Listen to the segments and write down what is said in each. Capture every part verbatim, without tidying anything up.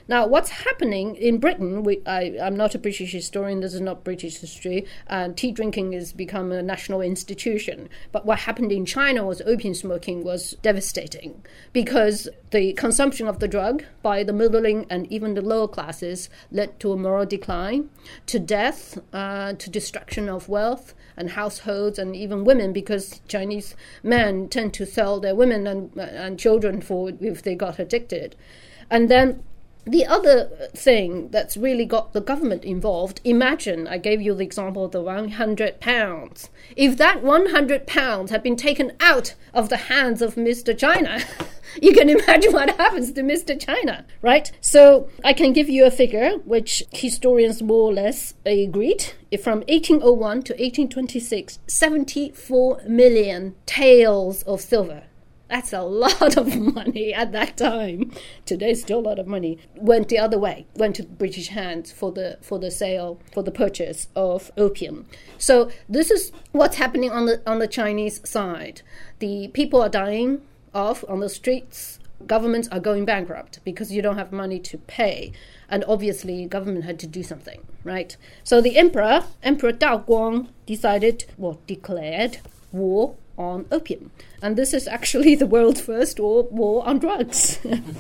Now, what's happening in Britain, we, I, I'm not a British historian, this is not British history, and tea drinking has become a national institution. But what happened in China was opium smoking was devastating because the consumption of the drug by the middling and even the lower classes led to a moral decline, to death, uh, to destruction of wealth and households and even women, because Chinese men tend to sell their women and, and children for if they got addicted. And then the other thing that's really got the government involved, imagine, I gave you the example of the one hundred pounds. If that one hundred pounds had been taken out of the hands of Mister China, you can imagine what happens to Mister China, right? So I can give you a figure which historians more or less agreed. From eighteen oh one to eighteen twenty-six, seventy-four million taels of silver. That's a lot of money at that time. Today, still a lot of money. Went the other way, went to British hands for the for the sale, for the purchase of opium. So this is what's happening on the on the Chinese side. The people are dying off on the streets. Governments are going bankrupt because you don't have money to pay. And obviously, government had to do something, right? So the emperor, Emperor Daoguang, decided, well, declared war on opium. And this is actually the world's first war, war on drugs.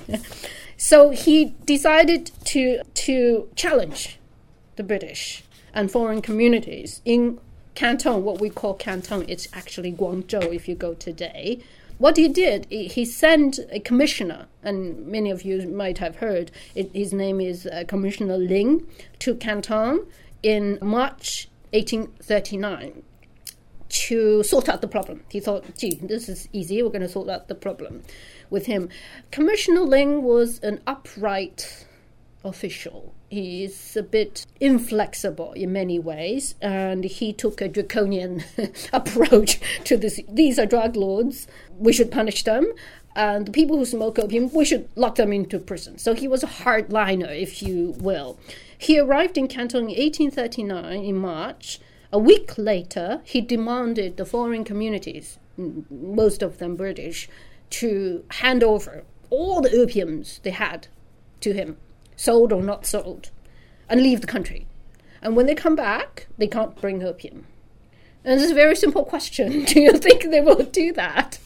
So he decided to to challenge the British and foreign communities in Canton, what we call Canton. It's actually Guangzhou if you go today. What he did, he sent a commissioner, and many of you might have heard, it, his name is uh, Commissioner Ling, to Canton in March eighteen thirty-nine. To sort out the problem. He thought, gee, this is easy, we're going to sort out the problem with him. Commissioner Ling was an upright official. He's a bit inflexible in many ways, and he took a draconian approach to this. These are drug lords, we should punish them, and the people who smoke opium, we should lock them into prison. So he was a hardliner, if you will. He arrived in Canton in eighteen thirty-nine, in March. A week later, he demanded the foreign communities, most of them British, to hand over all the opiums they had to him, sold or not sold, and leave the country. And when they come back, they can't bring opium. And it's a very simple question. Do you think they will do that?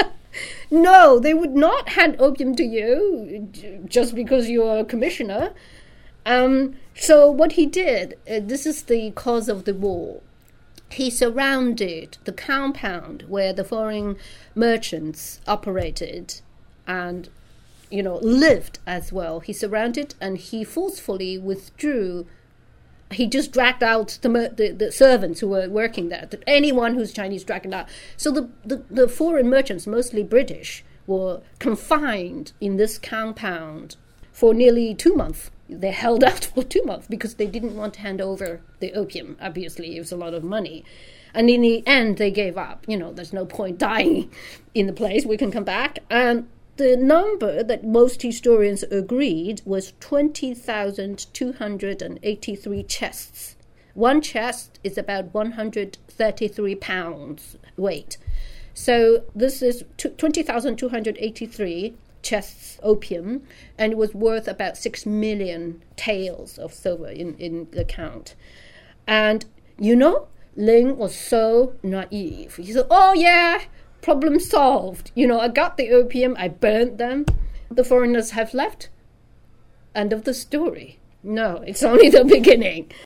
No, they would not hand opium to you just because you're a commissioner. Um, so what he did, uh, this is the cause of the war. He surrounded the compound where the foreign merchants operated and, you know, lived as well. He surrounded and he forcefully withdrew. He just dragged out the, the, the servants who were working there. Anyone who's Chinese dragged out. So the, the, the foreign merchants, mostly British, were confined in this compound for nearly two months. They held out for two months because they didn't want to hand over the opium. Obviously, it was a lot of money. And in the end, they gave up. You know, there's no point dying in the place. We can come back. And the number that most historians agreed was twenty thousand two hundred eighty-three chests. One chest is about one hundred thirty-three pounds weight. So this is twenty thousand two hundred eighty-three chests opium, and it was worth about six million taels of silver in, in the count. And, you know, Ling was so naive. He said, oh yeah, problem solved. You know, I got the opium, I burned them. The foreigners have left. End of the story. No, it's only the beginning.